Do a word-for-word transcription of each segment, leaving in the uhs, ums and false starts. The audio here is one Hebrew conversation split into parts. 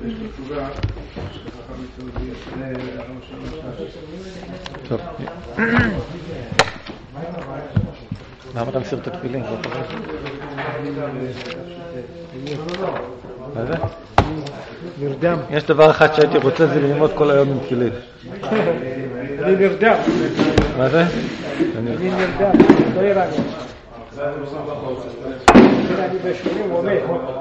טוב. למה אתה מסיר את התפילין? מה זה? נרדם. יש דבר אחד שהייתי רוצה, זה ללמוד כל היום עם תפילין. אני נרדם. מה זה? אני נרדם, לא יראה לי. אני בשבילים עומד.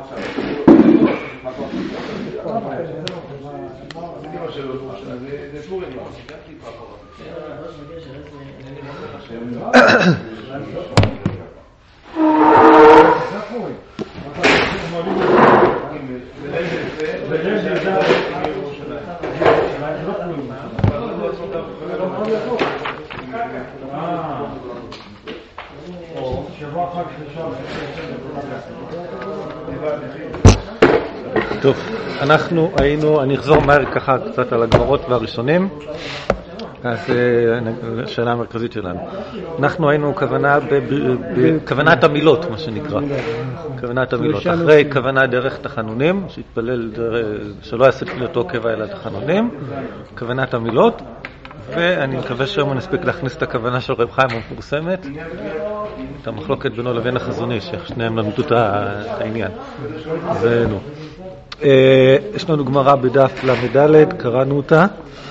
טוב, אנחנו היינו, אני אחזור מהר ככה קצת על הגמרות והראשונים. אז השאלה המרכזית שלנו. אנחנו היינו כוונה בכוונת המילות, מה שנקרא. כוונת המילות. אחרי כוונה דרך תחנונים, שהתפלל שלא יעשה תפילתו קבע אלא תחנונים, כוונת המילות, ואני מקווה שהיום נספיק להכניס את הכוונה של רב חיים המפורסמת, את המחלוקת בינו לבין החזוני, ששניהם למדו את העניין. זה נו. יש לנו גמרא בדף למדלת, קראנו אותה.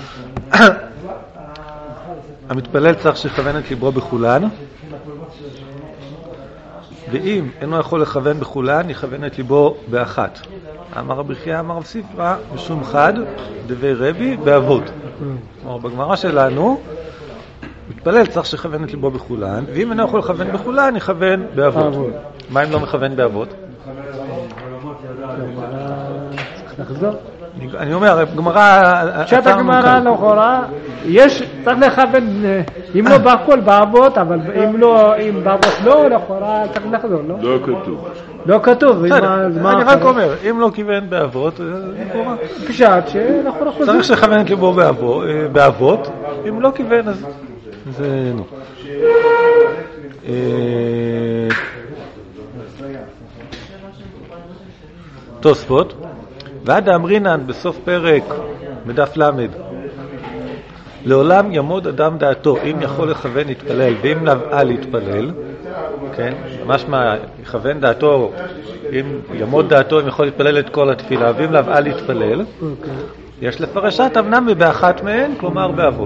המתפלל צריך שכוון את ליבו בכולן, ואם אינו יכול לכוון בכולן, יכוון את ליבו באחת. אמר רבי חייא, אמר רב ספרא, משום חד, דבי רבי, באבות. כלומר, בגמרא שלנו, מתפלל צריך שכוון את ליבו בכולן, ואם אינו יכול לכוון בכולן, יכוון באבות. מה אם לא מכוון באבות? נחזור. אני אומר, גמרא... פשט הגמרא לכאורה, יש, צריך לכוון, אם לא בכל באבות, אבל אם לא, אם באבות לא, לכאורה צריך לחזור, לא? לא כתוב. לא כתוב. אני רק אומר, אם לא כיוון באבות, פשט שלכאורה חוזר. צריך לכוון את ליבו באבות, אם לא כיוון, אז זה נו. תוספות. ועד אמרינן בסוף פרק בדף למד, לעולם ימוד אדם דעתו, אם יכול לכוון יתפלל, ואם לבעה להתפלל, כן, ממש מה, יכוון דעתו, אם ימוד דעתו, אם יכול להתפלל את כל התפילה, ואם לבעה להתפלל, יש לפרשת אמנם באחת מהן, כלומר באבות.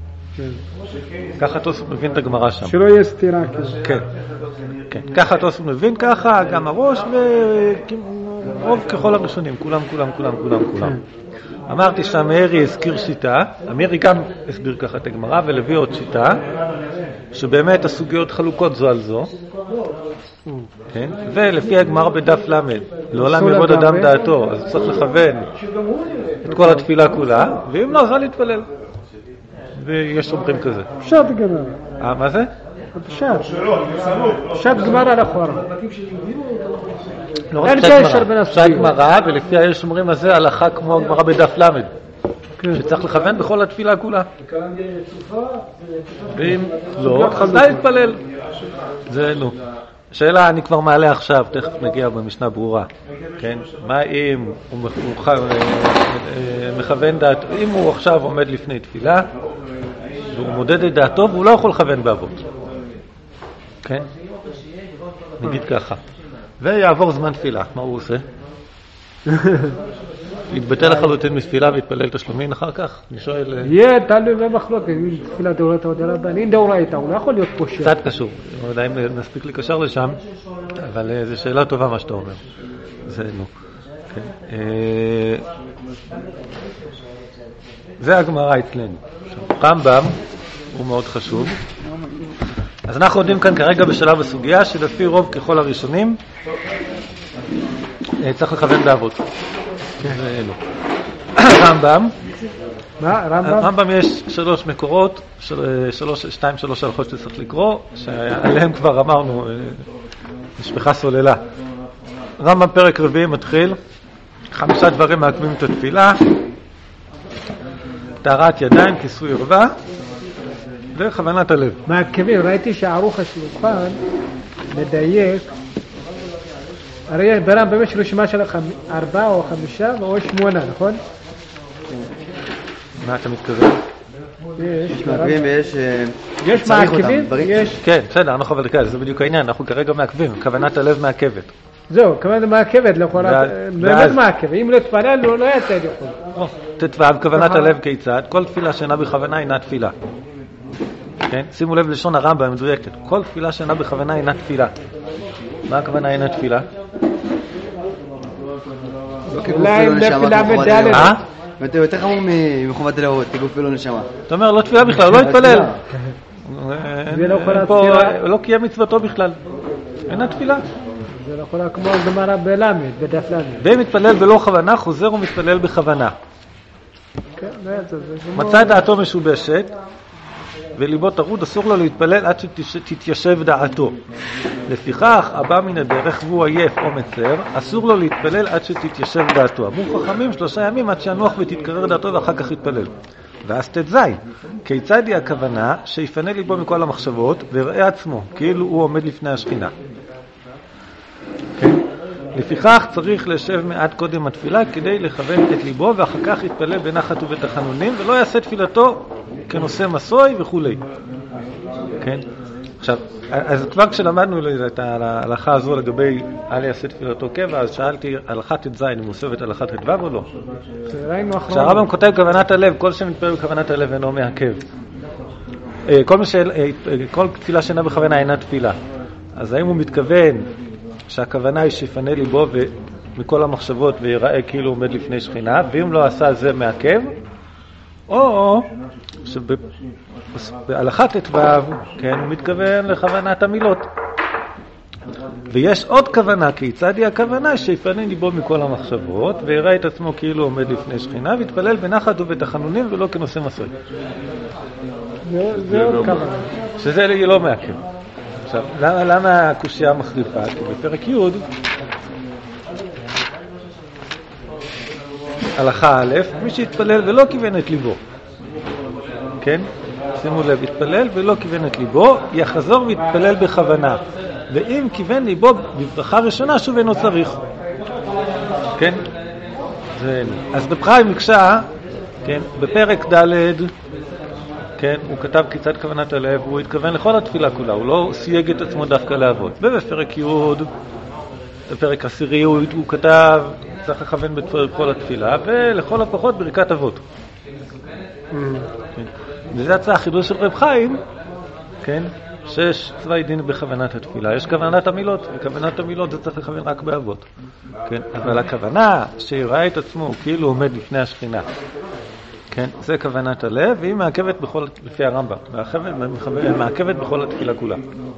ככה תוספות מבין את הגמרא שם. שלא יהיה סתירה כזה. כן, כן, ככה תוספות מבין ככה, גם הראש רוב ככל הראשונים, כולם, כולם, כולם, כולם, כולם. אמרתי שהמאירי הזכיר שיטה, המאירי גם הסביר ככה את הגמרא, ולביא עוד שיטה, שבאמת הסוגיות חלוקות זו על זו, כן? ולפי הגמרא בדף למד, לעולם ימוד אדם דעתו, אז צריך לכוון את כל התפילה כולה, ואם לא, זה להתפלל. ויש אומרים כזה. פשט גמרא. אה, מה זה? פשט. פשט גמרא לכאורה. אין קשר בין הסוגיות. פשט גמרא, ולפי יש אומרים הזה הלכה כמו הגמרא בדף למד, שצריך לכוון בכל התפילה כולה. ואם לא, אז די להתפלל. זה נו. שאלה אני כבר מעלה עכשיו, תכף נגיע במשנה ברורה. כן? מה אם הוא מכוון דעת, אם הוא עכשיו עומד לפני תפילה, והוא מודד את דעתו, והוא לא יכול לכוון באבות. כן? נגיד ככה. ויעבור זמן תפילה, מה הוא עושה? יתבטל לחלוטין מתפילה ויתפלל תשלומין אחר כך? אני שואל... יהיה, תלוי במחלוקת, אם תפילה דאורייתא או דרבנן, אם דאורייתא, הוא לא יכול להיות פושע. קצת קשור, לא יודע אם נספיק לקשר לשם, אבל זו שאלה טובה מה שאתה אומר. זה נו. זה הגמרא אצלנו. רמב"ם הוא מאוד חשוב. אז אנחנו יודעים כאן כרגע בשלב הסוגיה שלפי רוב ככל הראשונים צריך לכוון באבות. רמב"ם, רמב"ם יש שלוש מקורות, שתיים שלוש הלכות שצריך לקרוא, שעליהם כבר אמרנו, נשפכה סוללה. רמב"ם פרק רביעי מתחיל, חמישה דברים מעכבים את התפילה, טהרת ידיים, כיסוי ערווה, וכוונת הלב. מעכבים, ראיתי שערוך השולחן מדייק הרי ברמב"ם יש רשימה של ארבעה או חמישה או שמונה, נכון? מה אתה מתכוון? יש מעכבים ויש... יש מעכבים? כן, בסדר, אנחנו אבל כאלה, זה בדיוק העניין, אנחנו כרגע מעכבים, כוונת הלב מעכבת. זהו, כוונת מעכבת, באמת מעכב, אם לא תפלל, לא יצא לי יכול. תתבב, כוונת הלב כיצד? כל תפילה שאינה בכוונה אינה תפילה. כן? שימו לב לשון הרמב"ם מדויקת, כל תפילה שאינה בכוונה אינה תפילה. מה הכוונה אינה תפילה? אולי נפילה מדלת. אה? ואתה יותר חמור מחובת הלאות, תגוף ולא נשמה. אתה אומר, לא תפילה בכלל, לא התפלל. זה לא יכולה תפילה. לא קיים מצוותו בכלל. אינה תפילה. זה לא יכולה כמו גמרא בלמד, בדף למד. ואם מתפלל בלא כוונה, חוזר ומתפלל בכוונה. מצא דעתו משובשת, וליבו טרוד, אסור לו להתפלל עד שתתיישב דעתו. לפיכך, הבא מן הדרך והוא עייף או מצר, אסור לו להתפלל עד שתתיישב דעתו. אמרו חכמים שלושה ימים עד שינוח ותתקרר דעתו ואחר כך יתפלל. ואז תזי, כיצד היא הכוונה שיפנה ליבו מכל המחשבות ויראה עצמו, כאילו הוא עומד לפני השכינה. כן? לפיכך צריך לשב מעט קודם התפילה כדי לכוון את ליבו ואחר כך יתפלל בנחת ובתחנונים ולא יעשה תפילתו כנושא מסוי וכו'. כן? עכשיו, אז כבר כשלמדנו את ההלכה הזו לגבי אל יעשה תפילתו קבע, אז שאלתי הלכת את זין, היא מוסבת הלכת את וו או לא? כשהרמב"ם כותב כוונת הלב, כל שמתפלל בכוונת הלב אינו מעכב. כל, משל, כל תפילה שאינה בכוונה אינה תפילה. אז האם הוא מתכוון שהכוונה היא שיפנה ליבו מכל המחשבות ויראה כאילו עומד לפני שכינה, ואם לא עשה זה מעכב, או שבהלכת את וו, כן, הוא מתכוון לכוונת המילות. ויש עוד כוונה, כיצד היא הכוונה שיפנה ליבו מכל המחשבות ויראה את עצמו כאילו עומד לפני שכינה ויתפלל בנחת ובתחנונים ולא כנושא מסוי. זה עוד כוונה. שזה לא מעכב. עכשיו, למה, למה הקושיה מחליפה? כי בפרק י' הלכה א', מי שהתפלל ולא כיוון את ליבו, כן? שימו לב, התפלל ולא כיוון את ליבו, יחזור ויתפלל בכוונה. ואם כיוון ליבו בברכה ראשונה, שוב אינו צריך. כן? זה... אז בפריים מקשה, כן? בפרק ד', כן, הוא כתב כיצד כוונת הלב, הוא התכוון לכל התפילה כולה, הוא לא סייג את עצמו דווקא לאבות. ובפרק י', בפרק עשירי, הוא, הוא כתב, צריך לכוון בכל התפילה, ולכל הפחות ברכת אבות. Mm. כן. וזה הצעה החידוש של רב חיים, כן, שיש צווי דין בכוונת התפילה. יש כוונת המילות, וכוונת המילות זה צריך לכוון רק באבות. כן, אבל הכוונה שיראה את עצמו כאילו עומד לפני השכינה, כן, זה כוונת הלב, והיא מעכבת בכל, לפי הרמב"ם, מעכבת בכל התפילה כולה.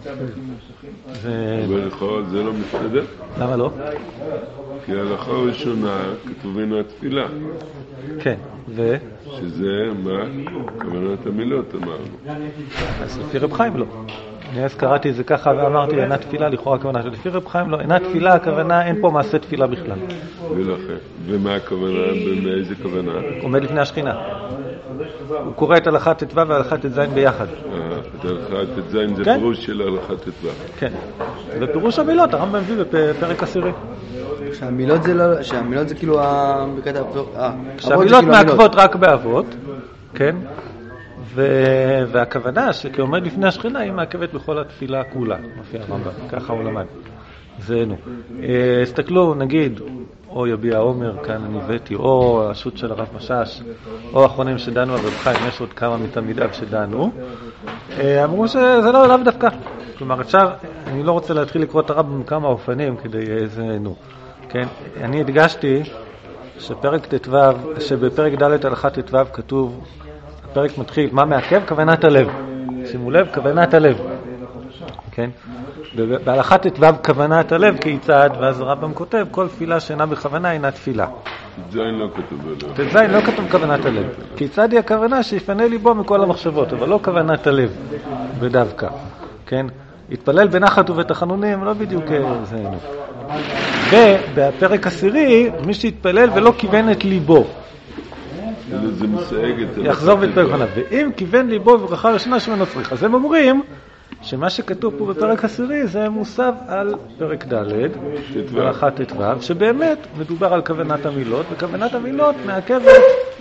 ולך זה לא מסתדר? למה לא? כי ההלכה הראשונה כתובינו התפילה. כן, ו? שזה מה? כוונת המילות אמרנו. אז לפי רב חיים לא. אני אז קראתי את זה ככה ואמרתי, אינה תפילה, לכאורה הכוונה. לפי רב חיים לא, אינה תפילה, הכוונה, אין פה מעשה תפילה בכלל. ולכן, ומה הכוונה, באיזה כוונה? עומד לפני השכינה. הוא קורא את הלכת את וו והלכת את זין ביחד. אה, את הלכת את זין זה פירוש של הלכת את וו. כן, ופירוש המילות, הרמב"ם מביא בפרק עשירי. שהמילות זה לא, שהמילות זה כאילו ברכת האבות. שהמילות מעכבות רק באבות, כן? והכוונה שכעומד לפני השכינה היא מעכבת בכל התפילה כולה, לפי הרמב"ם, ככה הוא למד. זה נו. הסתכלו, נגיד, או יביע עומר, כאן אני הבאתי, או השו"ת של הרב משש, או האחרונים שדנו על רב חיים, יש עוד כמה מתלמידיו שדנו, אמרו שזה לא לאו דווקא. כלומר, אפשר, אני לא רוצה להתחיל לקרוא את הרב בכמה אופנים כדי איזה נו. כן, אני הדגשתי שפרק ט"ו, שבפרק ד' הלכת ט"ו כתוב, הפרק מתחיל, מה מעכב? כוונת הלב. שימו לב, כוונת הלב. כן? בהלכת ט"ו כוונת הלב כיצד, ואז הרמב"ם כותב, כל תפילה שאינה בכוונה אינה תפילה. ט"ז לא כתוב הלב. ט"ז לא כתוב כוונת הלב. כיצד היא הכוונה שיפנה ליבו מכל המחשבות, אבל לא כוונת הלב בדווקא. כן? התפלל בנחת ובתחנונים, לא בדיוק זה. ובפרק עשירי, מי שהתפלל ולא כיוון את ליבו. זה מסייג את יחזור ויתפלל בכוונה. ואם כיוון ליבו בברכה ראשונה שמנו צריך. אז הם אומרים, שמה שכתוב פה בפרק עשירי זה מוסב על פרק ד' הלכה ט"ו, שבאמת מדובר על כוונת המילות, וכוונת המילות מעכבת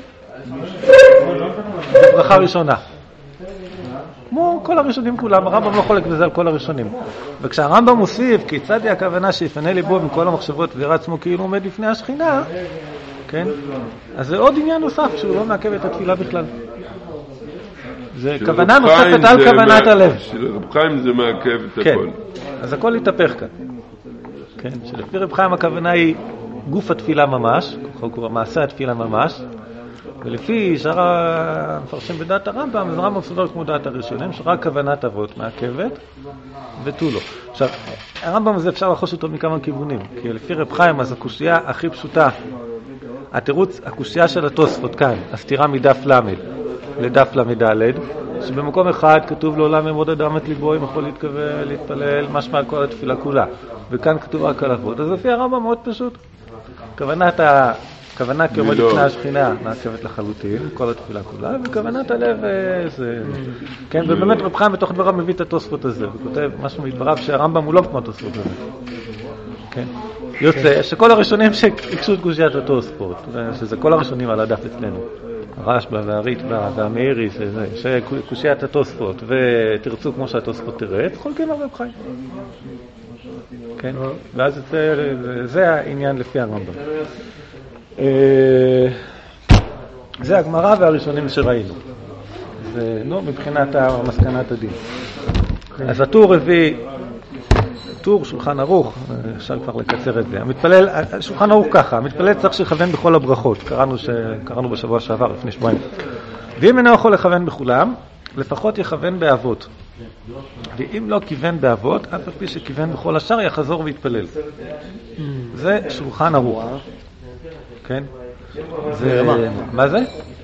בברכה ראשונה. כמו כל הראשונים כולם, הרמב"ם לא חולק בזה על כל הראשונים. וכשהרמב"ם מוסיף, כיצד היא הכוונה שיפנה ליבו מכל המחשבות וירץ עצמו כאילו עומד לפני השכינה, כן? אז זה עוד עניין נוסף שהוא לא מעכב את התפילה בכלל. זה כוונה נוספת על כוונת הלב. של רב חיים זה מעכב את כן. הכל. אז הכל יתהפך כאן. כן, שלפי רב חיים הכוונה היא גוף התפילה ממש, מעשה התפילה ממש, ולפי שאר המפרשים בדעת הרמב"ם, אז הרמב"ם סודר כמו דעת הראשונים, שרק כוונת אבות מעכבת ותו לא. עכשיו, הרמב"ם הזה אפשר לחוש אותו מכמה כיוונים, כי לפי רב חיים, אז הקושייה הכי פשוטה, התירוץ, הקושייה של התוספות כאן, הסתירה מדף למד לדף למד ד', שבמקום אחד כתוב לעולם ימוד אדם את ליבו, אם יכול להתכוון, להתפלל, משמע על כל התפילה כולה, וכאן כתוב רק על אבות. אז לפי הרמב"ם מאוד פשוט. כוונת ה... כוונה כעומד לפני השכינה מעכבת לחלוטין, כל התפילה כולה, וכוונת הלב זה... כן, ובאמת רב חיים בתוך דבריו מביא את התוספות הזה, וכותב משהו מדבריו שהרמב"ם הוא לא כמו התוספות הזה. כן. יוצא שכל הראשונים שהקשו את קושיית התוספות, שזה כל הראשונים על הדף אצלנו, הרשב"א והריטב"א והמאירי, שקושיית התוספות, ותרצו כמו שהתוספות תראה, חולקים על רב חיים. כן, ואז זה העניין לפי הרמב"ם. זה הגמרא והראשונים שראינו. זה, נו, מבחינת המסקנת הדין. אז הטור הביא, טור שולחן ערוך, אפשר כבר לקצר את זה. המתפלל, שולחן ערוך ככה, המתפלל צריך שיכוון בכל הברכות. קראנו, ש... קראנו בשבוע שעבר, לפני שבועיים. ואם אינו יכול לכוון בכולם, לפחות יכוון באבות. ואם לא כיוון באבות, אף על פי שכיוון בכל השאר, יחזור ויתפלל. זה שולחן ערוך. כן? זה... מה זה?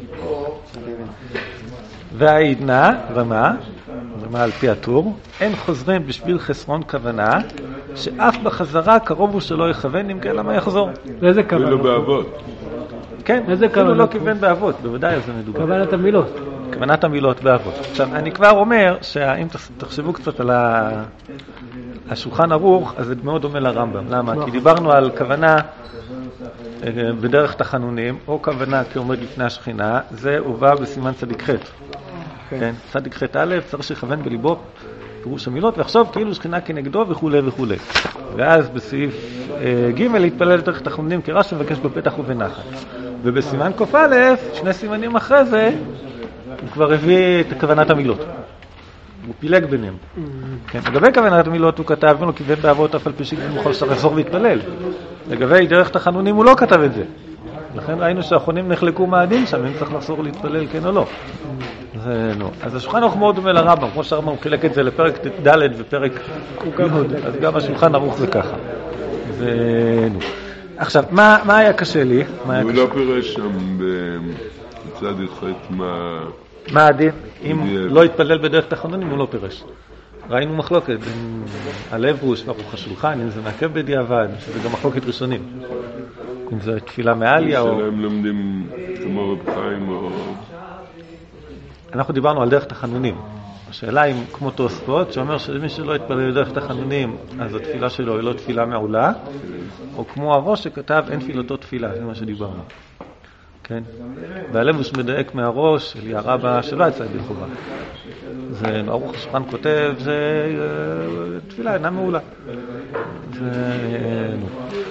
והעידנה, רמה, רמה על פי הטור, אין חוזרים בשביל חסרון כוונה, שאף בחזרה קרוב הוא שלא יכוון, אם כן למה יחזור? איזה כוונה? אפילו באבות. כן, אפילו לא כיוון באבות, בוודאי זה מדובר. כוונת המילות. כוונת המילות באבות. עכשיו, אני כבר אומר שאם תחשבו קצת על השולחן ערוך, אז זה מאוד דומה לרמב"ם. למה? כי דיברנו על כוונה בדרך תחנונים, או כוונה כעומד לפני השכינה, זה הובא בסימן צדיק ח'. כן, צדיק ח' א', צריך שיכוון בליבו פירוש המילות, ויחשוב כאילו שכינה כנגדו וכו' וכו'. ואז בסעיף ג' להתפלל דרך תחנונים כרש מבקש בפתח ובנחת. ובסימן קוף א', שני סימנים אחרי זה, הוא כבר הביא את כוונת המילות. הוא פילג ביניהם. כן, לגבי כוונת המילות הוא כתב, ולא כיוון באבות אף על פי שכיוון בכל שצריך לחזור והתפלל. לגבי דרך תחנונים הוא לא כתב את זה. לכן ראינו שהאחרונים נחלקו מהדין שם, אם צריך לחזור להתפלל כן או לא. זה, נו. אז השולחן ערוך מאוד דומה לרמב"ם, כמו שהרמב"ם הוא חילק את זה לפרק ד' ופרק י', אז גם השולחן ערוך זה ככה. זה, נו. עכשיו, מה, מה היה קשה לי? מה הוא היה לא קשה? פירש שם בצד אחד מה... מה הדין? אם לא יתפלל בדרך תחנונים הוא לא פירש. ראינו מחלוקת בין הלבוש וערוך השולחן, אם זה מעכב בדיעבד, שזה גם מחלוקת ראשונים. אם זה תפילה מעליה או... שלהם לומדים כמו רב חיים או... אנחנו דיברנו על דרך תחנונים. השאלה אם כמו תוספות, שאומר שמי שלא יתפלל בדרך תחנונים, אז התפילה שלו היא לא תפילה מעולה, או כמו הראש שכתב אין תפילתו תפילה, זה מה שדיברנו. כן? והלבוש מדייק מהראש, אלי הרבה שלא יצא ידי חובה. זה, ערוך השולחן כותב, זה תפילה אינה מעולה. זה... נו.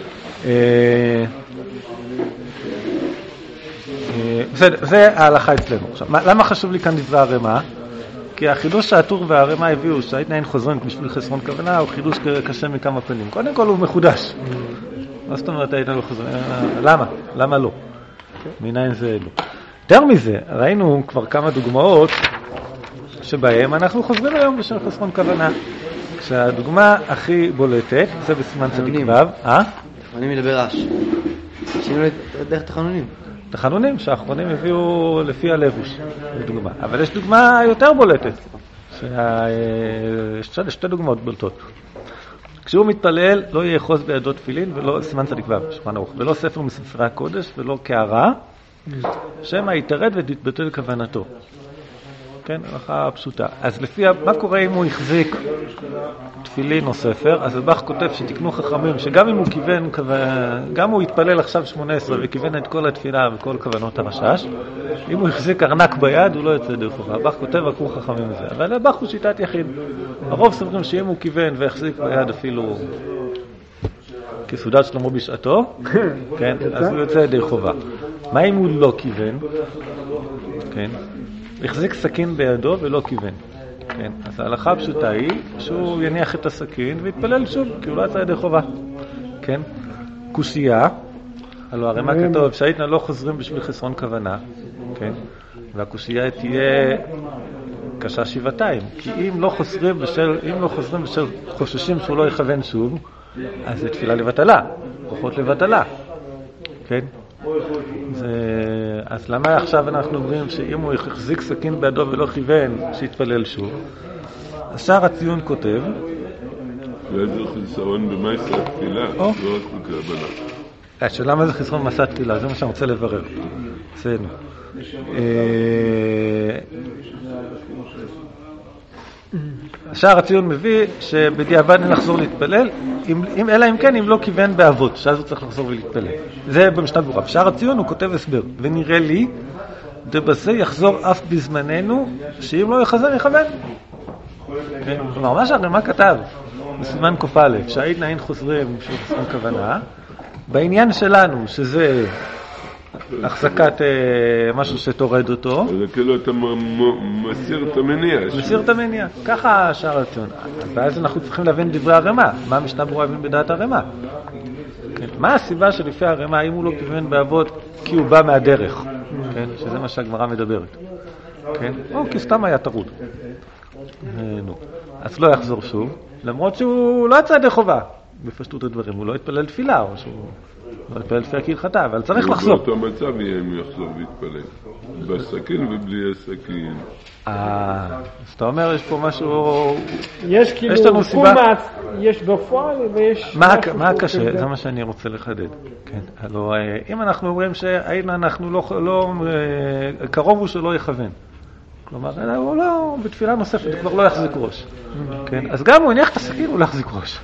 בסדר, זה ההלכה אצלנו. עכשיו, למה חשוב לי כאן דברי הרמה? כי החידוש שהטור והרמה הביאו, שהעידנין חוזרים בשביל חסרון כוונה, הוא חידוש קשה מכמה פנים. קודם כל הוא מחודש. מה זאת אומרת העידנין לא חוזרים? למה? למה לא? מניין זה לא. יותר מזה, ראינו כבר כמה דוגמאות שבהם אנחנו חוזרים היום בשביל חסרון כוונה. כשהדוגמה הכי בולטת, זה בסימן צדיק ו', אה? תחנונים מדבר רש. שינו דרך תחנונים. תחנונים שהאחרונים הביאו לפי הלבוש, לדוגמה. אבל יש דוגמה יותר בולטת. יש שתי דוגמאות בולטות. כשהוא מתפלל, לא יאחוז בידו תפילין, ולא סימן צדיק ו', שולחן ערוך, ולא ספר מספרי הקודש, ולא קערה, שמא יתרד ותתבטל כוונתו. כן, הלכה פשוטה. אז לפי, מה קורה אם הוא החזיק תפילין או ספר? אז הבח כותב שתקנו חכמים, שגם אם הוא כיוון, גם הוא התפלל עכשיו שמונה עשרה וכיוון את כל התפילה וכל כוונות הרשש, אם הוא החזיק ארנק ביד, הוא לא יוצא דרך חובה. הבח כותב, עקרו חכמים מזה. אבל הבח הוא שיטת יחיד. הרוב סוברים שאם הוא כיוון והחזיק ביד אפילו כסעודת שלמה בשעתו, כן, אז הוא יוצא דרך חובה. מה אם הוא לא כיוון? כן. החזיק סכין בידו ולא כיוון. כן. אז ההלכה הפשוטה היא שהוא יניח את הסכין ויתפלל שוב, כי הוא לא יצא ידי חובה. כן. קושייה, הלוא הרמ"א כתוב שהייתנה לא חוזרים בשביל חסרון כוונה. כן. והקושייה תהיה קשה שבעתיים. כי אם לא חוזרים בשל, אם לא חוזרים בשל חוששים שהוא לא יכוון שוב, אז זה תפילה לבטלה, ברכות לבטלה. כן. זה... אז למה עכשיו אנחנו אומרים שאם הוא החזיק סכין בידו ולא כיוון, שיתפלל שוב? אז שער הציון כותב, ואיזה חיסרון במעשה התפילה, לא רק בכוונה. השאלה מה זה חיסרון במעשה התפילה, זה מה שאני רוצה לברר. אצלנו. שער הציון מביא שבדיעבד נחזור להתפלל, אם, אם, אלא אם כן, אם לא כיוון באבות, שאז הוא צריך לחזור ולהתפלל. זה במשנה ברורה. בשער הציון הוא כותב הסבר, ונראה לי, דבזה יחזור אף בזמננו, שאם לא יחזר, יכוון. כן? כלומר, מה שהרמ"א כתב, בסימן קוף א', שהעידנא אין חוזרים בשביל חסרון כוונה, בעניין שלנו, שזה החזקת אה, משהו שתורד אותו. זה כאילו אתה מסיר את המניע. מסיר את המניע. ככה שער הציון. ואז אנחנו צריכים להבין דברי הרמ"א. מה המשנה ברורה להבין בדעת הרמ"א? כן. מה הסיבה שלפי הרמ"א, אם הוא לא כיוון באבות, כי הוא בא מהדרך? כן? שזה מה שהגמרא מדברת. כן? או כי סתם היה טרוד. נו. אז לא יחזור שוב, למרות שהוא לא יצא ידי חובה. בפשטות הדברים, הוא לא יתפלל תפילה, או שהוא לא יתפלל תפילה כהלכתה, אבל צריך לחזור. באותו מצב יהיה אם יחזור ויתפלל. בסכין ובלי הסכין. אה, אז אתה אומר, יש פה משהו... יש כאילו קומץ, יש בפועל ויש... מה הקשה? זה מה שאני רוצה לחדד. כן, הלוא, אם אנחנו אומרים שהיינו אנחנו לא... קרוב הוא שלא יכוון. כלומר, הוא לא, בתפילה נוספת, הוא כבר לא יחזיק ראש. כן, אז גם הוא הניח את הסכין, הוא לא יחזיק ראש.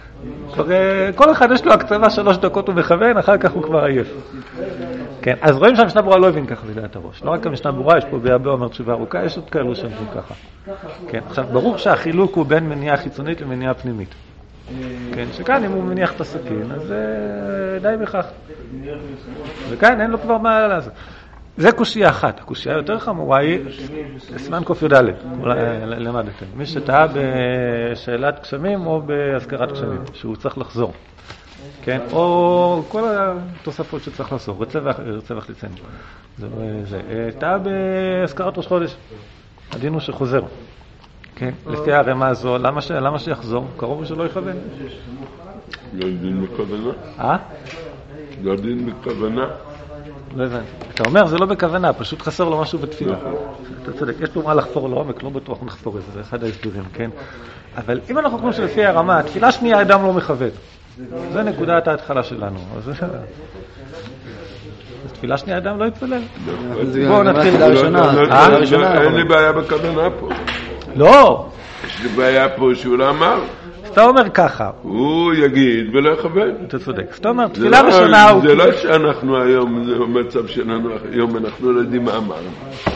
כל אחד יש לו הקצבה שלוש דקות הוא מכוון, אחר כך הוא כבר עייף. כן, אז רואים שהמשנה ברורה לא הבין ככה בדעת הראש. לא רק המשנה ברורה, יש פה ביאבא אומר תשובה ארוכה, יש עוד כאלו שאומרים ככה. כן, עכשיו ברור שהחילוק הוא בין מניעה חיצונית למניעה פנימית. כן, שכאן אם הוא מניח את הסכין, אז די בכך. וכאן אין לו כבר מה לעשות. זה קושייה אחת. הקושייה יותר חמורה היא סימן קוף י"ד, למדתם. מי שטעה בשאלת גשמים או בהזכרת גשמים, שהוא צריך לחזור. כן? או כל התוספות שצריך לחזור, רצה וחליצנו. זה טעה בהזכרת ראש חודש. הדין הוא שחוזר. כן? לפי הרמ"א הזו, למה שיחזור? קרוב שלא יכוון. לא דין בכוונה? אה? לא דין בכוונה? לא הבנתי. אתה אומר, זה לא בכוונה, פשוט חסר לו משהו בתפילה. אתה צודק, יש פה מה לחפור לעומק, לא בטוח נחפור את זה, זה אחד ההסברים, כן? אבל אם אנחנו חושבים שלפי הרמה, תפילה שנייה אדם לא מכוון. זה נקודת ההתחלה שלנו. אז תפילה שנייה אדם לא יתפלל. בואו נתחיל. אין לי בעיה בכוונה פה. לא! יש לי בעיה פה שהוא לא אמר. אתה אומר ככה. הוא יגיד ולא יכוון. אתה צודק. אתה אומר, תפילה ראשונה הוא... זה לא שאנחנו היום, זה מצב שלנו, היום אנחנו לא יודעים מה אמרנו.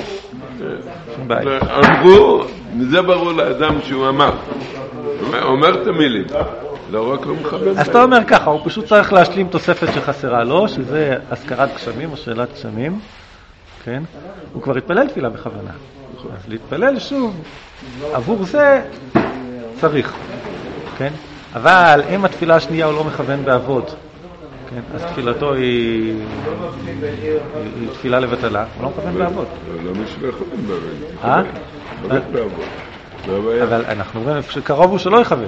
אמרו, זה ברור לאדם שהוא אמר. אומר את המילים. לא רק לא מכוון. אז אתה אומר ככה, הוא פשוט צריך להשלים תוספת שחסרה לו, שזה הזכרת גשמים או שאלת גשמים. כן? הוא כבר התפלל תפילה בכוונה. אז להתפלל שוב, עבור זה צריך. כן? אבל אם התפילה השנייה הוא לא מכוון באבות, כן? אז תפילתו היא, היא תפילה לבטלה, הוא לא מכוון באבות. למה שלא יכוון באבות? אה? רק באבות. אבל אנחנו אומרים שקרוב הוא שלא יכוון.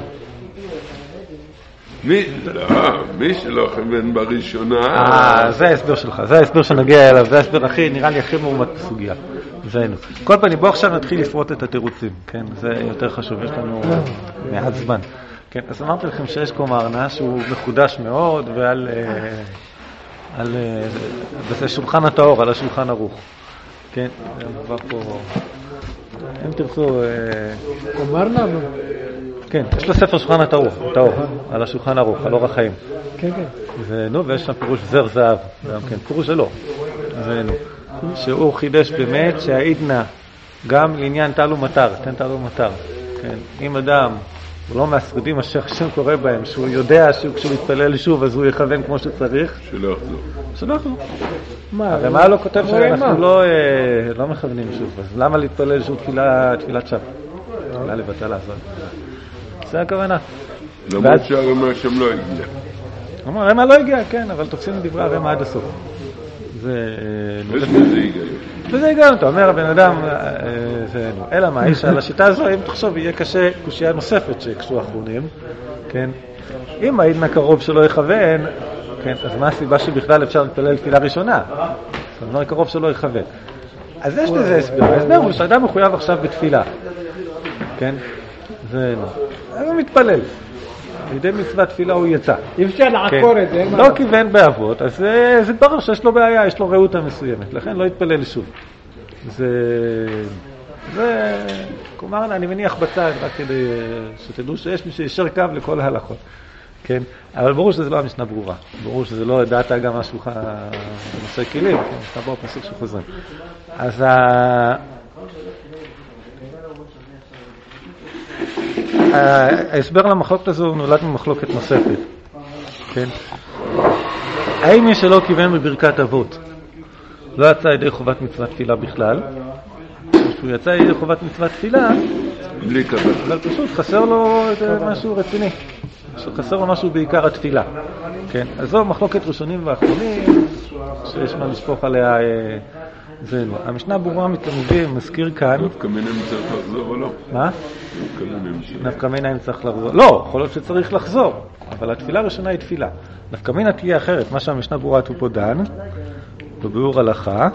מי, לא, מי שלא יכוון בראשונה... אה, זה ההסבר שלך, זה ההסבר שנגיע אליו, זה ההסבר הכי, נראה לי הכי מאומת בסוגיה. זה היינו. כל פעם, בוא עכשיו נתחיל לפרוט את התירוצים, כן? זה יותר חשוב, יש לנו מעט זמן. כן, אז אמרתי לכם שיש קומרנה שהוא מחודש מאוד, ועל על, זה שולחן התאור, על השולחן ערוך. כן, זה מובא פה אם תרצו... אומר לנו. כן, יש לו ספר שולחן הטהור, טהור, על השולחן ערוך, על אורח חיים. כן, כן. ונו, ויש שם פירוש זר זהב, גם כן, פירוש שלו. ונו, שהוא חידש באמת שהעידנה, גם לעניין תל ומטר, תן תל ומטר. כן, אם אדם, הוא לא מהשרידים אשר השם קורא בהם, שהוא יודע שכשהוא מתפלל שוב, אז הוא יכוון כמו שצריך. שלא יחזור. שלא יחזור. מה? הרי מה לא כותב שאנחנו לא מכוונים שוב, אז למה להתפלל שוב תפילת שב? תפילה לבטלה, זאת. זה הכוונה. למרות שהרמה שם לא הגיע. אמר, הרמה לא הגיע, כן, אבל תופסים דברי הרמה עד הסוף. זה... יש בזה היגיון. וזה היגיון, אתה אומר, הבן אדם, אלא מה, איש על השיטה הזו, אם תחשוב, יהיה קשה קושייה נוספת שיקשו אחרונים, כן? אם העידן הקרוב שלא יכוון, כן, אז מה הסיבה שבכלל אפשר להתפלל תפילה ראשונה? זאת אומרת, הקרוב שלא יכוון. אז יש לזה הסבר. ההסבר הוא שאדם מחויב עכשיו בתפילה, כן? זה לא. אז הוא מתפלל. לידי מצוות תפילה הוא יצא. אי אפשר לעקור את זה. לא כיוון באבות, אז זה ברור שיש לו בעיה, יש לו רעותה מסוימת, לכן לא יתפלל שוב. זה... זה... כלומר, אני מניח בצד, רק כדי שתדעו שיש מי שישר קו לכל ההלכות. כן? אבל ברור שזה לא המשנה ברורה. ברור שזה לא דעת גם השלוחה נושא כלים, כן? משנה ברור פסוק שחוזרים. אז ה... ההסבר למחלוקת הזו נולד ממחלוקת נוספת, כן? האם מי שלא כיוון בברכת אבות לא יצא ידי חובת מצוות תפילה בכלל, כשהוא יצא ידי חובת מצוות תפילה בלי כוונה, אבל פשוט חסר לו משהו רציני, חסר לו משהו בעיקר התפילה, כן? אז זו מחלוקת ראשונים ואחרונים שיש מה לשפוך עליה. זה לא. המשנה ברורה מתלמודים, מזכיר כאן... נפקא מינה אם צריך לחזור או לא? מה? נפקא מינה אם צריך לחזור. לא, יכול להיות שצריך לחזור, אבל התפילה הראשונה היא תפילה. נפקא מינה תהיה אחרת, מה שהמשנה ברורה הוא פה דן, בביאור הלכה.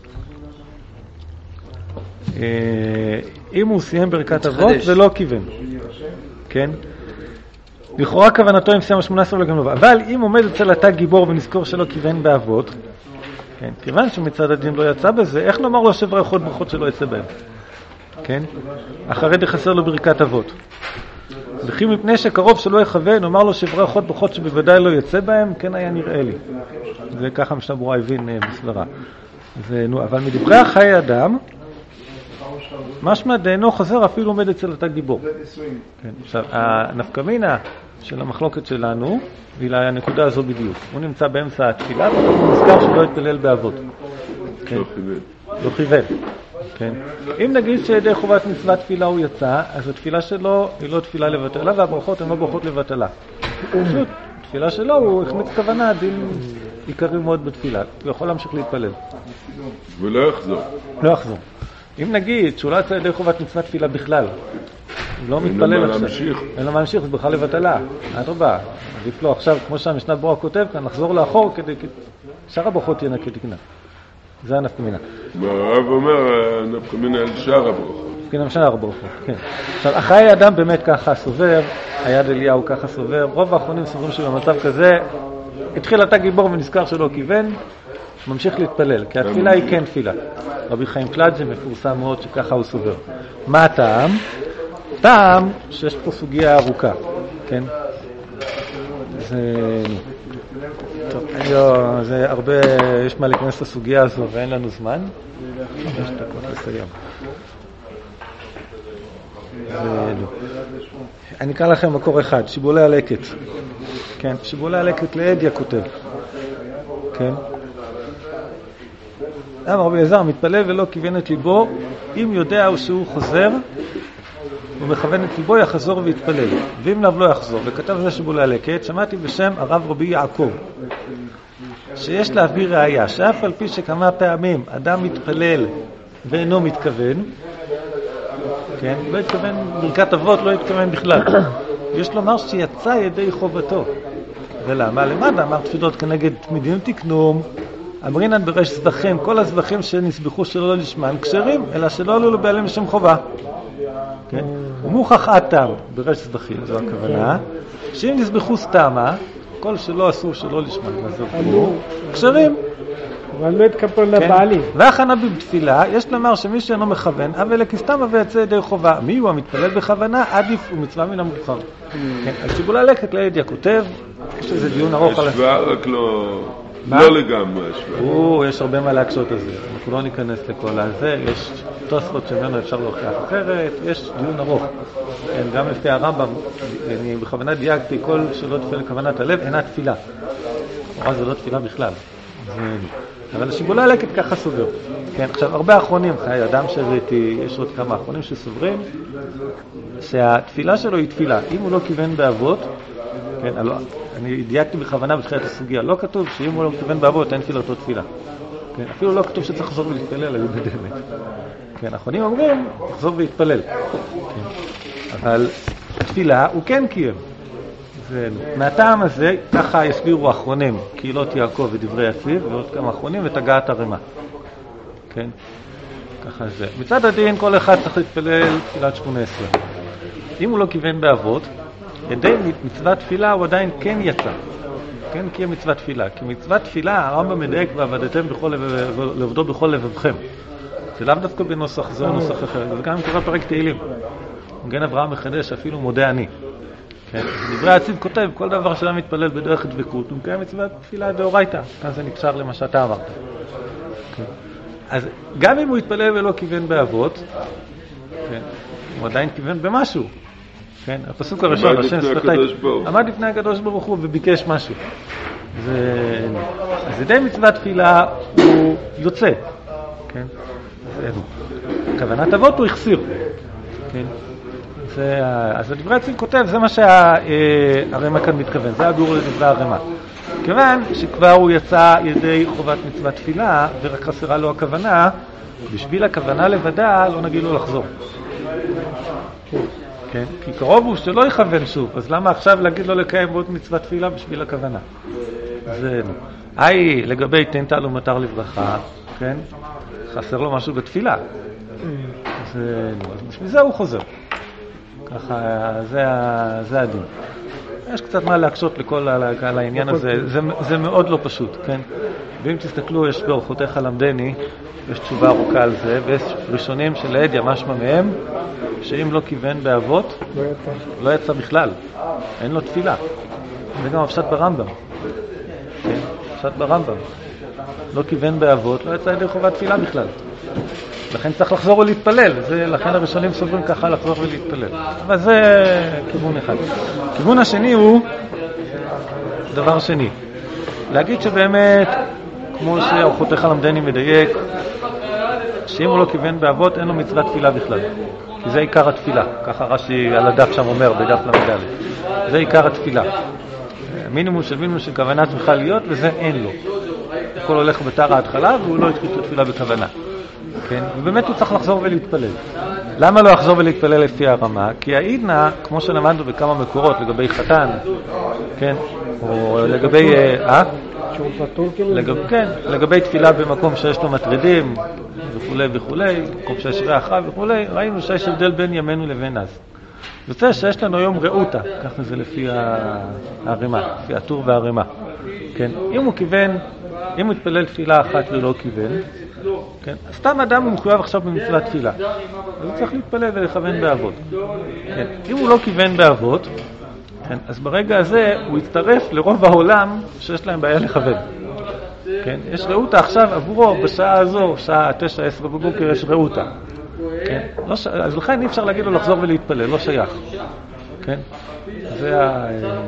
אם הוא סיים ברכת אבות ולא כיוון. כן? לכאורה כוונתו אם סיים ה-שמונה עשרה לגנוב. אבל אם עומד אצל התא גיבור ונזכור שלא כיוון באבות, כן, כיוון שמצד הדין לא יצא בזה, איך נאמר לו שב ברכות ברכות שלא יצא בהם? כן? אחרי דחסר לו ברכת אבות. וכי מפני שקרוב שלא יכוון, נאמר לו שב ברכות ברכות שבוודאי לא יצא בהם, כן היה נראה לי. זה ככה משנה ברורה הבין בסברה. זה, נו, אבל מדברי החיי אדם, משמע דאינו חוזר אפילו עומד אצל התא גיבור. כן, עכשיו, הנפקא מינה של המחלוקת שלנו, היא הנקודה הזו בדיוק. הוא נמצא באמצע התפילה, והוא נזכר שלא יתפלל באבות. כן? לא כיוון. לא כיוון. כן? אם נגיד שידי חובת מצוות תפילה הוא יצא, אז התפילה שלו היא לא תפילה לבטלה, והברכות הן לא ברכות לבטלה. פשוט, תפילה שלו הוא החמיץ כוונה, דין עיקרי מאוד בתפילה. הוא יכול להמשיך להתפלל. ולא יחזור. לא יחזור. אם נגיד שהוא לא יצא ידי חובת מצוות תפילה בכלל, לא מתפלל עכשיו. אין לו מה להמשיך, זה בכלל לבטלה. אדרבה, עדיף לו עכשיו, כמו שהמשנה ברורה כותב כאן, לחזור לאחור כדי שאר הברכות תהיינה כתקנה. זה הנפקא מינה. הרב אומר, הנפקא מינה על שאר הברכות. כן, על שאר הברכות, כן. עכשיו, אחרי אדם באמת ככה סובר, היד אליהו ככה סובר, רוב האחרונים סוברים שבמצב כזה, התחיל התא גיבור ונזכר שלא כיוון, ממשיך להתפלל, כי התפילה היא כן תפילה. רבי חיים קלאג'ה מפורסם מאוד שככה הוא סובר. מה הטעם? טעם שיש פה סוגיה ארוכה, כן? זה... טוב, לא, זה הרבה, יש מה להיכנס לסוגיה הזו ואין לנו זמן. חמש דקות לסיים. זה לא. אני אקרא לכם מקור אחד, שיבולי הלקט. כן, שיבולי הלקט לעדיה כותב. כן? אמר רבי אלעזר, מתפלל ולא כיוון את ליבו, אם יודע שהוא חוזר, הוא מכוון את ליבו, יחזור ויתפלל. ואם לאו לא יחזור, וכתב זה שיבולי הלקט, שמעתי בשם הרב רבי יעקב, שיש להביא ראיה, שאף על פי שכמה פעמים אדם מתפלל ואינו מתכוון, כן, לא התכוון, ברכת אבות לא התכוון בכלל. יש לומר שיצא ידי חובתו. ולמה? למדע אמר תפילות כנגד תמידים תקנום, אמרינן ברש זבחים, כל הזבחים שנסבחו שלא לשמן כשרים, אלא שלא עלו לבעלים לשם חובה. כן? ומוכח אתם ברש זבחים, זו הכוונה, שאם נסבחו סתמה, כל שלא עשו שלא לשמן, אז זבחו, כשרים. אבל לא התכפר לבעלים. והכנה בתפילה, יש לומר שמי שאינו מכוון, אבל כסתם ויצא ידי חובה. מי הוא המתפלל בכוונה, עדיף ומצווה מן המאוחר. על שיבולה לקט לידיה כותב, יש איזה דיון ארוך על... השוואה רק לא... לא לגמרי השוואה. יש הרבה מה להקשות על זה, אנחנו לא ניכנס לכל הזה, יש תוספות שמנו אפשר להוכיח אחרת, יש דיון ארוך. גם לפי הרמב"ם, אני בכוונה דייקתי, כל שלא תפילה לכוונת הלב, אינה תפילה. או זה לא תפילה בכלל. אבל השיבולה לקט ככה סובר. כן, עכשיו, הרבה אחרונים, חיי אדם שראיתי, יש עוד כמה אחרונים שסוברים, שהתפילה שלו היא תפילה. אם הוא לא כיוון באבות, כן, אני דייקתי בכוונה בתחילת הסוגיה, לא כתוב שאם הוא לא כיוון באבות, אין תפילתו תפילה. כן, אפילו לא כתוב שצריך לחזור ולהתפלל על ידי באמת. כן, האחרונים אומרים, לחזור ולהתפלל. כן, אבל התפילה הוא כן קיים. מהטעם הזה, ככה יסבירו האחרונים, קהילות יעקב ודברי יציב, ועוד כמה אחרונים, ותגעת הרמה. כן? ככה זה. מצד הדין, כל אחד צריך להתפלל תפילת שמונה עשרה. אם הוא לא כיוון באבות, ידי מצוות תפילה הוא עדיין כן יצא. כן? כי מצוות תפילה. כי מצוות תפילה, הרמב"ם מדייק ועבדתם בכל לעבדו בכל לבבכם. זה לאו דווקא בנוסח זה או נוסח אחר. זה גם קורא פרק תהילים. מגן אברהם מחדש, אפילו מודה אני. כן. דברי הציב כותב, כל דבר שאדם מתפלל בדרך דבקות, הוא מקיים מצוות תפילה דאורייתא. כאן זה נקשר למה שאתה אמרת. כן. אז גם אם הוא יתפלל ולא כיוון באבות, כן, הוא עדיין כיוון במשהו. כן. הפסוק הראשון, השם שפתיים, עמד לפני הקדוש ברוך הוא וביקש משהו. זה... אז ידי מצוות תפילה הוא יוצא. כן. זה... כוונת אבות הוא החסיר. כן. זה, אז הדברי הציב כותב, זה מה שהרמ"א כאן מתכוון, זה הביאור לדברי הרמ"א. כיוון שכבר הוא יצא ידי חובת מצוות תפילה, ורק חסרה לו הכוונה, בשביל הכוונה לבדה לא נגיד לו לחזור. כן? כי קרוב הוא שלא יכוון שוב, אז למה עכשיו להגיד לו לקיים עוד מצוות תפילה בשביל הכוונה? זה... היי, לגבי תנתה לו מותר לברכה, כן? חסר לו משהו בתפילה. זה... בשביל זה הוא חוזר. ככה, זה, זה הדין. יש קצת מה להקשות לכל על העניין הזה, זה, זה מאוד לא פשוט, כן? ואם תסתכלו, יש באורחותיך למדני, יש תשובה ארוכה על זה, ויש ראשונים של העדיה, משמע מהם, שאם לא כיוון באבות, לא יצא. לא יצא בכלל, אין לו תפילה. זה גם הפשט ברמב"ם. כן? הפשט ברמב"ם. לא כיוון באבות, לא יצא ידי חובת תפילה בכלל. לכן צריך לחזור ולהתפלל, זה, לכן הראשונים סוברים ככה לחזור ולהתפלל. אבל זה כיוון אחד. כיוון השני הוא דבר שני. להגיד שבאמת, כמו שאורחותיך למדני מדייק, שאם הוא לא כיוון באבות, אין לו מצוות תפילה בכלל. כי זה עיקר התפילה. ככה רש"י על הדף שם אומר, בדף למדל. זה עיקר התפילה. מינימום של מינימום של כוונה צריכה להיות, וזה אין לו. הכל הולך בתר ההתחלה, והוא לא התחיל את התפילה בכוונה. כן? ובאמת הוא צריך לחזור ולהתפלל. למה לא לחזור ולהתפלל לפי הרמה? כי העידנה, כמו שלמדנו בכמה מקורות לגבי חתן, כן? או לגבי, אה? לגב, כן, לגבי תפילה במקום שיש לו מטרידים וכולי וכולי, מקום שיש ריח רע וכולי, ראינו שיש הבדל בין ימינו לבין אז. יוצא שיש לנו היום רעותה, ככה זה לפי הרמה, לפי הטור והרמה. כן? אם הוא כיוון, אם הוא התפלל תפילה אחת ולא כיוון, כן? סתם אדם הוא מחויב עכשיו במצוות תפילה. אז הוא צריך להתפלל ולכוון באבות. כן? אם הוא לא כיוון באבות, כן? אז ברגע הזה הוא יצטרף לרוב העולם שיש להם בעיה לכוון. כן? יש רעותה עכשיו עבורו בשעה הזו, שעה תשע עשרה בבוקר יש רעותה. כן? לא ש... אז לכן אי אפשר להגיד לו לחזור ולהתפלל, לא שייך. כן? זה ה...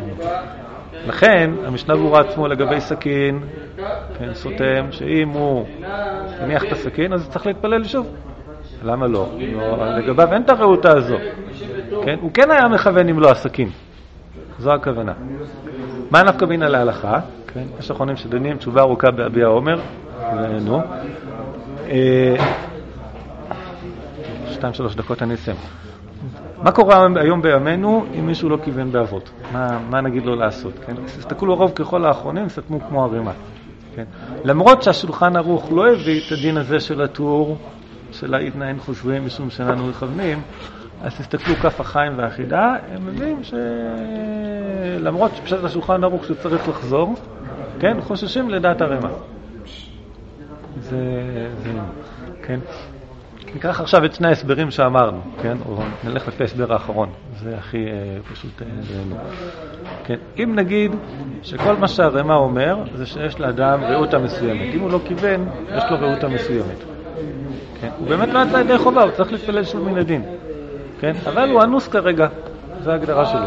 לכן, המשנה ברורה עצמו לגבי סכין, כן, סותם, שאם הוא מניח את הסכין, אז צריך להתפלל שוב. למה לא? לא לגביו אין את הרעותה הזו. כן? הוא כן היה מכוון אם לא הסכין. זו הכוונה. מה נפקא מינה להלכה? כן? יש אחרונים שדנים תשובה ארוכה באבי העומר. נו. שתיים, שלוש דקות אני אסיים. מה קורה היום בימינו אם מישהו לא כיוון באבות? מה, מה נגיד לו לעשות? כן? תסתכלו רוב ככל האחרונים, סתמו כמו הרימה. כן? למרות שהשולחן ערוך לא הביא את הדין הזה של הטור, של העידנא אין חושבים משום שאיננו מכוונים, אז תסתכלו כף החיים והחידה, הם מבינים שלמרות שפשט השולחן ערוך שצריך לחזור, כן? חוששים לדעת הרימה. זה, זה, כן. ניקח עכשיו את שני ההסברים שאמרנו, כן? או נלך לפי ההסבר האחרון, זה הכי אה, פשוט אה, דהנו. כן? אם נגיד שכל מה שהרמה אומר זה שיש לאדם רעותה מסוימת, אם הוא לא כיוון, יש לו רעותה מסוימת. כן? הוא באמת לא יצא ידי חובה, הוא צריך להתפלל שוב מן הדין. כן? אבל הוא אנוס כרגע, זו ההגדרה שלו.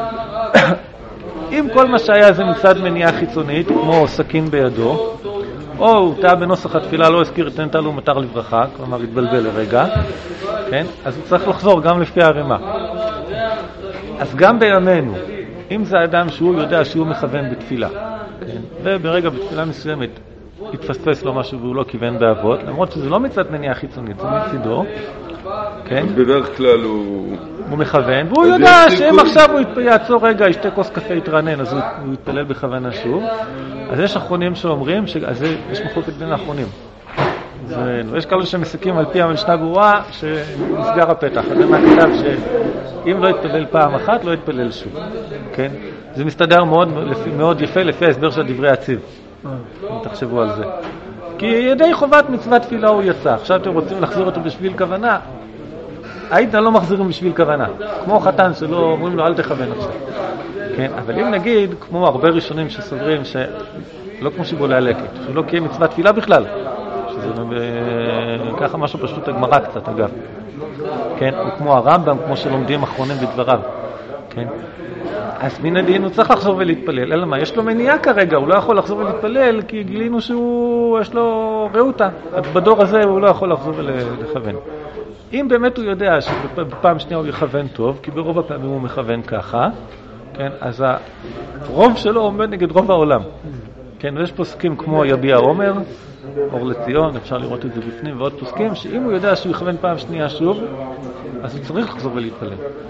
אם כל מה שהיה זה מצד מניעה חיצונית, כמו סכין בידו, או הוא טעה בנוסח התפילה, לא הזכיר את נטל ומטר לברכה, כלומר התבלבל לרגע, כן? אז הוא צריך לחזור גם לפי הרמה. אז גם בימינו, אם זה אדם שהוא יודע שהוא מכוון בתפילה, כן? וברגע בתפילה מסוימת התפספס לו משהו והוא לא כיוון באבות, למרות שזה לא מצד מניעה חיצונית, זה מצידו, כן? בדרך כלל הוא... הוא מכוון, והוא יודע שאם עכשיו הוא יעצור רגע, ישתה כוס קפה יתרענן, אז הוא יתפלל בכוונה שוב. אז יש אחרונים שאומרים, יש מחלוקת בין האחרונים. יש כאלה שמסיקים על פי המשנה ברורה שנסגר הפתח. אז מה כתב שאם לא יתפלל פעם אחת, לא יתפלל שוב. כן? זה מסתדר מאוד, מאוד יפה לפי ההסבר של דברי הציב. תחשבו על זה. כי ידי חובת מצוות תפילה הוא יצא. עכשיו אתם רוצים לחזיר אותו בשביל כוונה. היית לא מחזירים בשביל כוונה. כמו חתן שלא אומרים לו אל תכוון עכשיו. כן? אבל אם נגיד, כמו הרבה ראשונים שסוברים שלא כמו שיבולי הלקט, שלא קיים מצוות תפילה בכלל. שזה ככה משהו פשוט הגמרא קצת אגב. כן? הוא כמו הרמב"ם, כמו שלומדים אחרונים בדבריו. כן? אז מן הדין הוא צריך לחזור ולהתפלל. אלא מה? יש לו מניעה כרגע, הוא לא יכול לחזור ולהתפלל כי גילינו שהוא, יש לו רעותה. בדור הזה הוא לא יכול לחזור ולכוון. אם באמת הוא יודע שבפעם שנייה הוא יכוון טוב, כי ברוב הפעמים הוא מכוון ככה, כן? אז הרוב שלו עומד נגד רוב העולם. כן? ויש פוסקים כמו יביע עומר, אור לציון, אפשר לראות את זה בפנים, ועוד פוסקים שאם הוא יודע שהוא יכוון פעם שנייה שוב, אז הוא צריך לחזור ולהתפלל.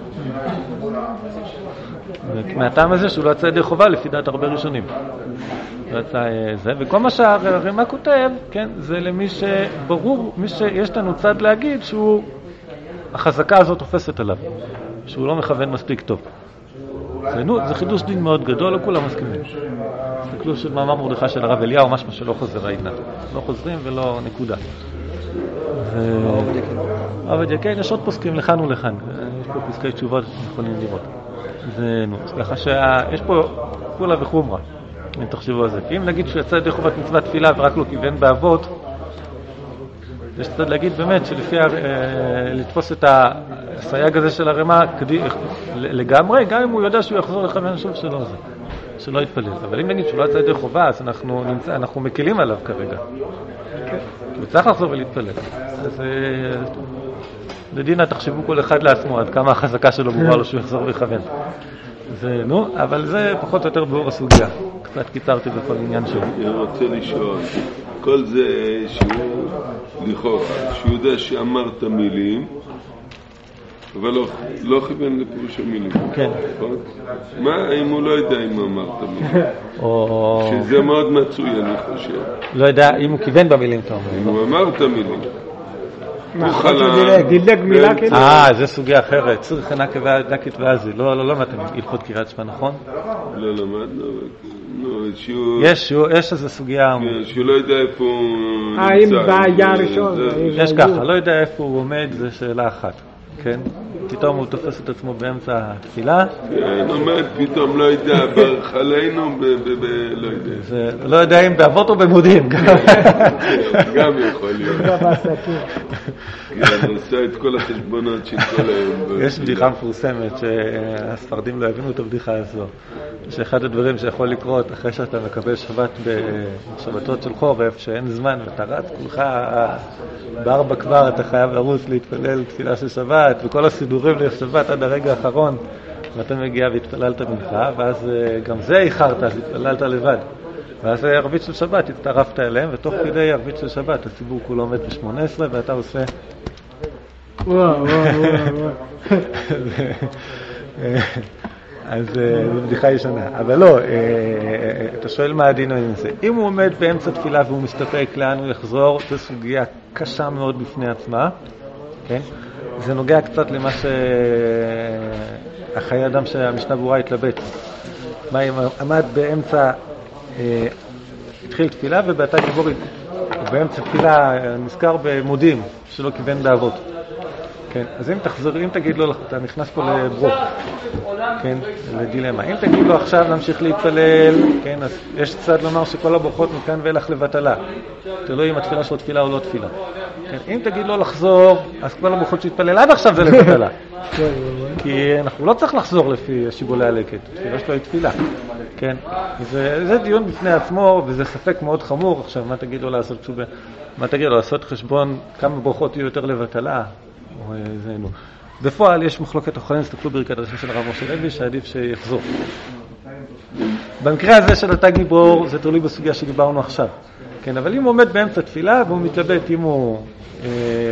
מהטעם הזה שהוא לא יצא ידי חובה לפי דעת הרבה ראשונים. לא יצא זה, וכל מה שהרמה כותב, כן, זה למי שברור, מי שיש לנו צד להגיד שהוא, החזקה הזאת תופסת עליו, שהוא לא מכוון מספיק טוב. זה, נו, זה חידוש דין מאוד גדול, לא כולם מסכימים. תסתכלו של מאמר מרדכי של הרב אליהו, משמע שלא חוזר העידנה. לא חוזרים ולא נקודה. עובדיה, כן, יש עוד פוסקים לכאן ולכאן. יש פה פסקי תשובות יכולים לראות. זה, נו, ככה שיש פה כולה וחומרה. אם תחשבו על זה. כי אם נגיד שהוא יצא ידי חובת מצוות תפילה ורק לא כיוון באבות, יש צד להגיד באמת שלפי לתפוס את הסייג הזה של הרמה לגמרי, גם אם הוא יודע שהוא יחזור לכוון שוב שלא זה, שלא יתפלל. אבל אם נגיד שהוא לא יצא ידי חובה, אז אנחנו נמצא, אנחנו מקלים עליו כרגע. כי הוא צריך לחזור ולהתפלל. אז לדינה תחשבו כל אחד לעצמו עד כמה החזקה שלו ברורה לו שהוא יחזור לכוון. זה, נו, אבל זה פחות או יותר באור הסוגיה. קצת קיצרתי בכל עניין שלו. אני רוצה לשאול, כל זה שהוא לכאורה, שהוא יודע שאמרת מילים, אבל לא, לא כיוון לפירוש המילים. כן. מה אם הוא לא יודע אם אמרת מילים? או... שזה מאוד מצוי, אני חושב. לא יודע אם הוא כיוון במילים, אתה אומר. אם הוא אמרת מילים. מה, דילג מילה כאילו? אה, זה סוגיה אחרת. צריך נקית ועזי. לא, לא, לא למדתם הלכות קריאת שמע, נכון? לא למדנו, יש, יש איזו סוגיה... שהוא לא יודע איפה הוא נמצא. אה, אם בעיה ראשון. יש ככה, לא יודע איפה הוא עומד, זה שאלה אחת. כן? פתאום הוא תופס את עצמו באמצע התפילה. כן, עומד, פתאום לא יודע, ברח עלינו, לא יודע. לא יודע אם באבות או במודיעין. גם יכול להיות. כי אני עושה את כל החשבונות של כל היום. יש בדיחה מפורסמת שהספרדים לא הבינו את הבדיחה הזו. שאחד הדברים שיכול לקרות אחרי שאתה מקבל שבת בשבתות של חורף, שאין זמן ואתה רץ כולך בארבע כבר, אתה חייב לרוץ להתפלל תפילה של שבת, וכל הסידורים לשבת עד הרגע האחרון, ואתה מגיע והתפללת מנחה, ואז גם זה איחרת, אז התפללת לבד. ואז ערבית של שבת, הצטרפת אליהם, ותוך כדי ערבית של שבת, הציבור כולו עומד ב-שמונה עשרה, ואתה עושה... וואו, וואו, וואו. אז זו בדיחה ישנה. אבל לא, אתה שואל מה הדין עם זה. אם הוא עומד באמצע תפילה והוא מסתפק לאן הוא יחזור, זו סוגיה קשה מאוד בפני עצמה. כן? זה נוגע קצת למה שהחיי אדם שהמשנה ברורה התלבט. מה אם עמד באמצע, התחיל תפילה ובעתה כבור באמצע תפילה נזכר במודים שלא כיוון באבות. כן, אז אם תחזור, אם תגיד לו, אתה נכנס פה לברוק, כן, לדילמה. אם תגיד לו עכשיו להמשיך להתפלל, כן, אז יש צד לומר שכל הברכות מכאן ואילך לבטלה. תלוי אם התפילה שלו תפילה או לא תפילה. כן, אם תגיד לו לחזור, אז כל הברכות שהתפלל עד עכשיו זה לבטלה. כי אנחנו לא צריך לחזור לפי שיבולי הלקט, תפילה שלו היא תפילה. כן, זה, זה דיון בפני עצמו, וזה ספק מאוד חמור. עכשיו, מה תגיד לו לעשות תשובה? מה תגיד לו לעשות חשבון כמה ברכות יהיו יותר לבטלה? בפועל יש מחלוקת אחרונים, תסתכלו ברכת ראשון של הרב משה לוי, שעדיף שיחזור. במקרה הזה של התג גיבור, זה תלוי בסוגיה שדיברנו עכשיו. כן, אבל אם הוא עומד באמצע תפילה, והוא מתלבט אם הוא אה,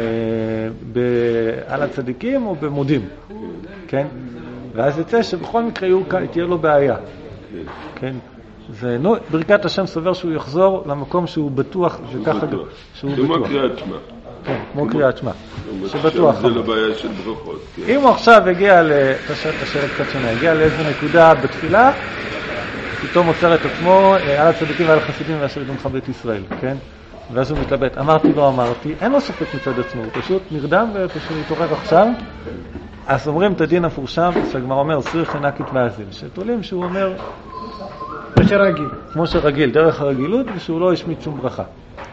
על הצדיקים או במודים. כן? ואז יצא שבכל מקרה תהיה לו בעיה. כן? זה, נו, ברכת השם סובר שהוא יחזור למקום שהוא בטוח, וככה שהוא בטוח. כמו קריאת שמע. כן, כמו קריאת שמע. שבטוח. זה לבעיה של ברכות. אם הוא עכשיו הגיע, השאלה קצת שונה, הגיע לאיזו נקודה בתפילה, פתאום מוצר את עצמו על הצדיקים ועל החסידים ואשר ידומך בית ישראל, כן? ואז הוא מתלבט, אמרתי לא אמרתי, אין לו ספק מצד עצמו, הוא פשוט נרדם ופשוט מתעורר עכשיו. אז אומרים את הדין המפורשם, שהגמרא אומר, סיר חנקית מאזין, שתולים שהוא אומר, כמו שרגיל. כמו שרגיל, דרך הרגילות, ושהוא לא השמיט שום ברכה.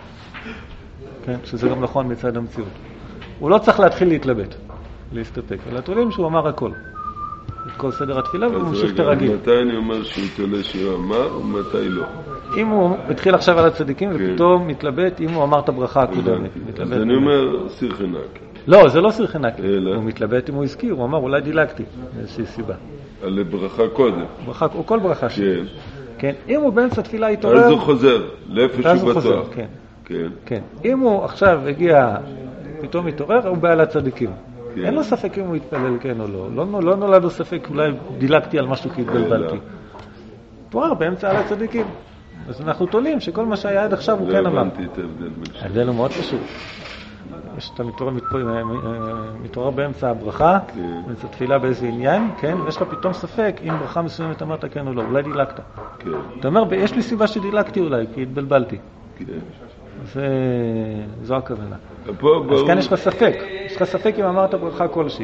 כן, שזה גם נכון מצד המציאות. הוא לא צריך להתחיל להתלבט, להסתפק, אלא תולים שהוא אמר הכל. את כל סדר התפילה, והוא ממשיך את הרגיל. מתי אני אומר שהוא תולה שהוא אמר, ומתי לא? אם הוא התחיל עכשיו על הצדיקים, ופתאום מתלבט, אם הוא אמר את הברכה הקודמת. אז אני אומר סיר חנקי. לא, זה לא סיר חנקי. הוא מתלבט אם הוא הזכיר, הוא אמר, אולי דילגתי, מאיזושהי סיבה. על ברכה קודם. ברכה, או כל ברכה שלו. כן. אם הוא באמצע תפילה יתעורר... אז הוא חוזר, לאיפה שהוא בטוח. כן. כן. כן. אם הוא עכשיו הגיע, פתאום מתעורר, הוא בא על הצדיקים. כן. אין לו ספק אם הוא יתפלל כן או לא. לא, לא נולד לו ספק, אולי דילגתי על משהו כי התבלבלתי. תואר באמצע על הצדיקים. אז אנחנו תולים שכל מה שהיה עד עכשיו הוא כן אמר. ההבדל הוא מאוד פשוט. אתה מתעורר, מתעורר באמצע הברכה, באמצע תפילה באיזה עניין, כן? ויש לך פתאום ספק אם ברכה מסוימת אמרת כן או לא, אולי דילגת. כן. אתה אומר, יש לי סיבה שדילגתי אולי, כי התבלבלתי. כן. זה, זו הכוונה. אז כאן יש לך ספק. יש לך ספק אם אמרת ברכה כלשהי.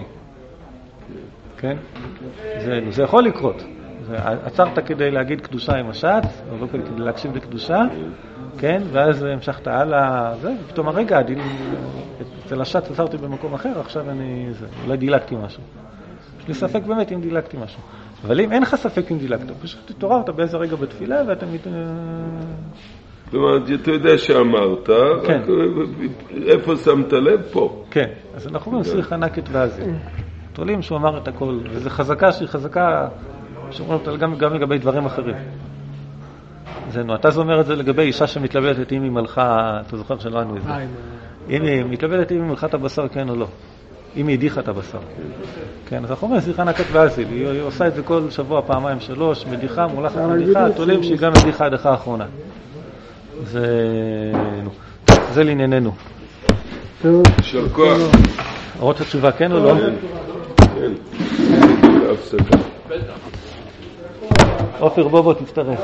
כן? זה, זה יכול לקרות. זה, עצרת כדי להגיד קדושה עם השץ, או לא כדי להקשיב לקדושה, כן? ואז המשכת הלאה, זה, ופתאום הרגע, אצל השץ עצרתי במקום אחר, עכשיו אני, זה, אולי דילגתי משהו. יש לי ספק באמת אם דילגתי משהו. אבל אם אין לך ספק אם דילגת, פשוט תתעוררת באיזה רגע בתפילה, ואתה מת... זאת אומרת, אתה יודע שאמרת, כן. איפה שמת לב? פה. כן, אז אנחנו אומרים סיר חנקת ואזין. תולים שהוא אמר את הכל, וזו חזקה שהיא חזקה, שאומרים אותה גם, גם לגבי דברים אחרים. זה נו, אתה אומר את זה לגבי אישה שמתלבטת אם היא מלכה, אתה זוכר שלא ענו את זה. אם היא מתלבטת אם היא מלכה את הבשר, כן או לא. אם היא הדיחה את הבשר. כן, אז אנחנו אומרים סיר חנקת ואזין. היא, היא עושה את זה כל שבוע, פעמיים, שלוש, מדיחה, מולחת מדיחה, תולים שהיא גם מדיחה הדחה האחרונה. זה, נו, זה לענייננו. של כוח. עוד התשובה, כן או לא? כן, כן. הפסקה. אופיר בובו, תצטרף.